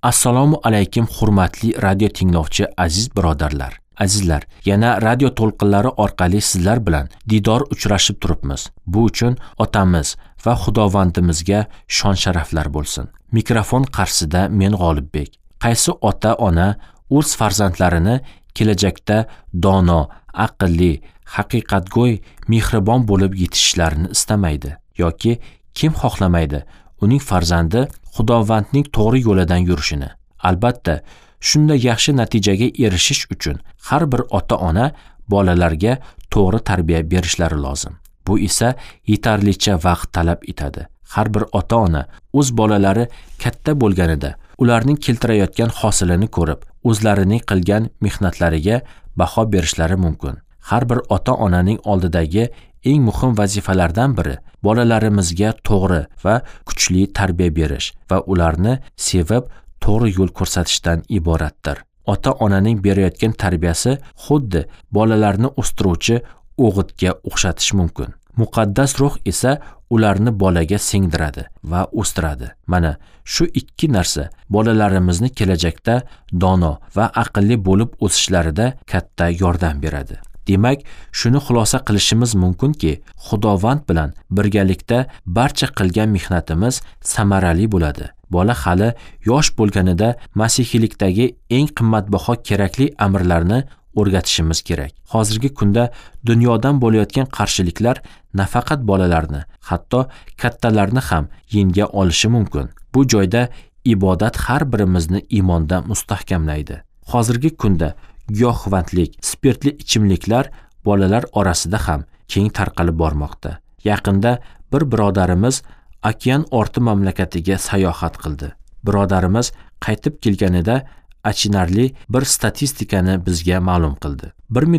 Assalomu alaykum hurmatli radio tinglovchi aziz birodarlar. Azizlar, yana radio to'lqinlari orqali sizlar bilan didor uchrashib turibmiz. Bu uchun otamiz va Xudovandimizga shon-sharaflar bo'lsin. Mikrofon qarshisida men G'olibbek. Qaysi ota-ona o'z farzandlarini kelajakda dono, aqlli, haqiqatgo'y, mehribon bo'lib yetishishlarini istamaydi yoki kim xohlamaydi uning farzandi Xudovandning to'g'ri yo'lidan yurishini. Albatta, shunday yaxshi natijaga erishish uchun har bir ota-ona bolalarga to'g'ri tarbiya berishlari lozim. Bu esa yetarlicha vaqt talab etadi. Har bir ota-ona o'z bolalari katta bo'lganida ularning keltirayotgan hosilini ko'rib, o'zlarining qilgan mehnatlariga baho berishlari mumkin. Har bir ota-onaning oldidagi eng muhim vazifalardan biri bolalarimizga to'g'ri va kuchli tarbiya berish va ularni sevib to'g'ri yo'l ko'rsatishdan iboratdir. Ota-onaning berayotgan tarbiyasi xuddi bolalarni o'stiruvchi o'g'itga o'xshatish mumkin. Muqaddas ruh esa ularni bolaga singdiradi va o'stiradi. Mana shu ikki narsa bolalarimizni kelajakda dono va aqlli bo'lib o'sishlarida katta yordam beradi. Demak, shuni xulosa qilishimiz mumkinki, Xudovand bilan birgalikda barcha qilgan mehnatimiz samarali bo'ladi. Bola hali yosh bo'lganida masihiylikdagi eng qimmatbaho kerakli amrlarni o'rgatishimiz kerak. Hozirgi kunda dunyodan bo'layotgan qarshiliklar nafaqat bolalarni, hatto kattalarni ham yenga olishi mumkin. Bu joyda ibodat har birimizni iymonda mustahkamlaydi. Hozirgi kunda giyohvandlik, spirtli ichimliklar bolalar orasida ham keng tarqalib bormoqda. Yaqinda bir birodarimiz okean orti mamlakatiga sayohat qildi. Birodarimiz qaytib kelganida achinarli bir statistikani bizga ma'lum qildi.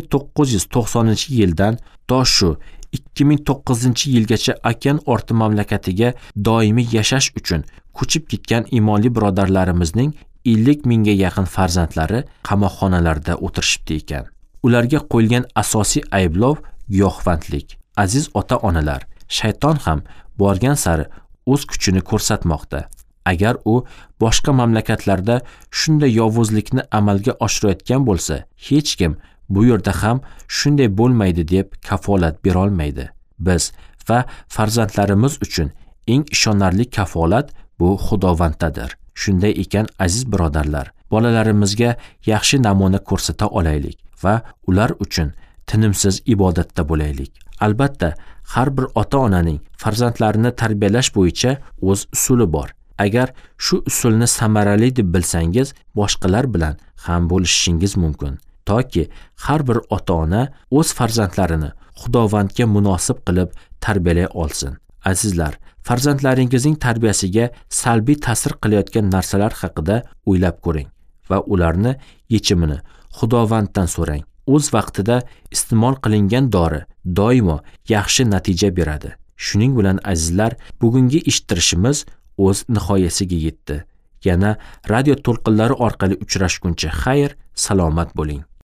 1990-yildan to shu 2009-yilgacha okean orti mamlakatiga doimiy yashash uchun ko'chib ketgan iymonli birodarlarimizning 50 mingga yaqin farzandlari qamoqxonalarda o'tirishibdi ekan. Ularga qo'yilgan asosiy ayblov giyohvandlik. Aziz ota-onalar, shayton ham borgan sari o'z kuchini ko'rsatmoqda. Agar u boshqa mamlakatlarda shunday yovuzlikni amalga oshirayotgan bo'lsa, hech kim bu yerda ham shunday bo'lmaydi deb kafolat bera olmaydi. Biz va farzandlarimiz uchun eng ishonarli kafolat bu Xudovanddadir. Shunday ekan aziz birodarlar, bolalarimizga yaxshi namuna ko'rsata olaylik va ular uchun tinimsiz ibodatda bo'laylik. Albatta, har bir ota-onaning farzandlarini tarbiyalash bo'yicha o'z usuli bor. Agar shu usulni samarali deb bilsangiz, boshqalar bilan ham bo'lishingiz mumkin. Toki har bir ota-ona o'z farzandlarini Xudovandga munosib qilib tarbiyalay olsin. Azizlar, farzandlaringizning tarbiyasiga salbiy ta'sir qilayotgan narsalar haqida o'ylab ko'ring va ularni yechimini Xudovanddan so'rang. O'z vaqtida iste'mol qilingan dori doimo yaxshi natija beradi. Shuning bilan azizlar, bugungi eshittirishimiz o'z nihoyasiga yetdi. Yana radio to'lqinlari orqali uchrashguncha xayr, salomat bo'ling.